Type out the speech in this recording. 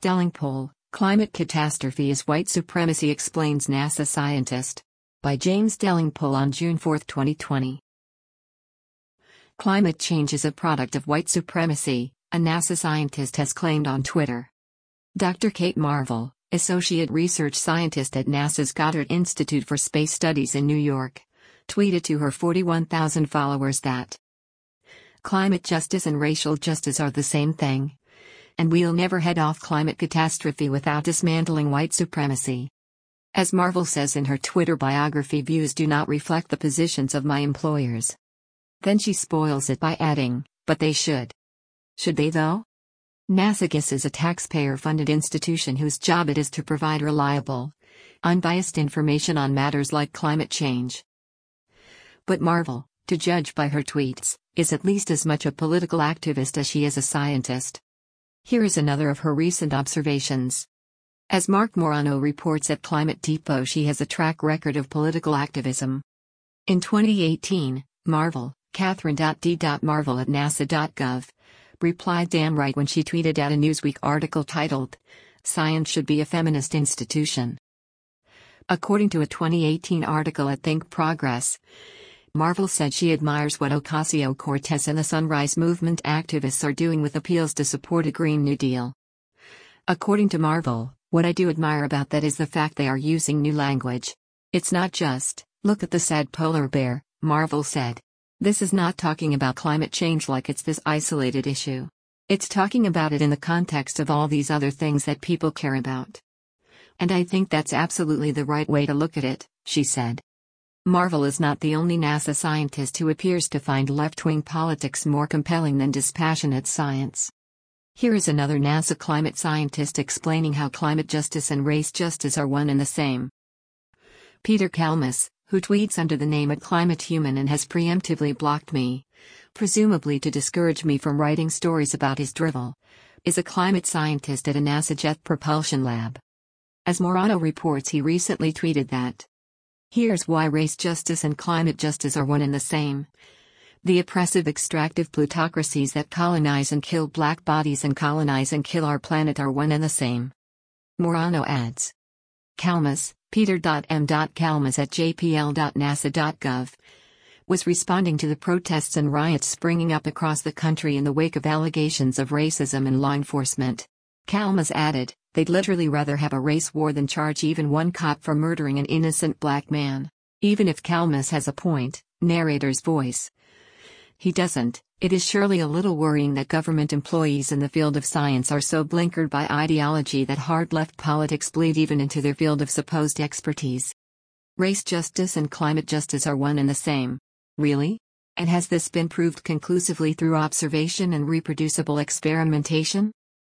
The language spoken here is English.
Delingpole, Climate Catastrophe is White Supremacy Explains NASA Scientist. By James Delingpole on June 4, 2020. Climate change is a product of white supremacy, a NASA scientist has claimed on Twitter. Dr. Kate Marvel, Associate Research Scientist at NASA's Goddard Institute for Space Studies in New York, tweeted to her 41,000 followers that climate justice and racial justice are the same thing. And we'll never head off climate catastrophe without dismantling white supremacy. As Marvel says in her Twitter biography, views do not reflect the positions of my employers. Then she spoils it by adding, but they should. Should they though? NASA GIS is a taxpayer-funded institution whose job it is to provide reliable, unbiased information on matters like climate change. But Marvel, to judge by her tweets, is at least as much a political activist as she is a scientist. Here is another of her recent observations. As Mark Morano reports at Climate Depot, she has a track record of political activism. In 2018, Marvel, Catherine.D.Marvel@nasa.gov, replied damn right when she tweeted at a Newsweek article titled, "Science Should Be a Feminist Institution." According to a 2018 article at Think Progress, Marvel said she admires what Ocasio-Cortez and the Sunrise Movement activists are doing with appeals to support a Green New Deal. According to Marvel, what I do admire about that is the fact they are using new language. It's not just, look at the sad polar bear, Marvel said. This is not talking about climate change like it's this isolated issue. It's talking about it in the context of all these other things that people care about. And I think that's absolutely the right way to look at it, she said. Marvel is not the only NASA scientist who appears to find left-wing politics more compelling than dispassionate science. Here is another NASA climate scientist explaining how climate justice and race justice are one and the same. Peter Kalmus, who tweets under the name @ClimateHuman and has preemptively blocked me, presumably to discourage me from writing stories about his drivel, is a climate scientist at a NASA Jet Propulsion Lab. As Morano reports, he recently tweeted that here's why race justice and climate justice are one and the same. The oppressive extractive plutocracies that colonize and kill black bodies and colonize and kill our planet are one and the same. Morano adds. Kalmus, Peter.M.Kalmus@jpl.nasa.gov, was responding to the protests and riots springing up across the country in the wake of allegations of racism in law enforcement. Kalmus added, they'd literally rather have a race war than charge even one cop for murdering an innocent black man. Even if Kalmus has a point, narrator's voice. He doesn't. It is surely a little worrying that government employees in the field of science are so blinkered by ideology that hard left politics bleed even into their field of supposed expertise. Race justice and climate justice are one and the same. Really? And has this been proved conclusively through observation and reproducible experimentation?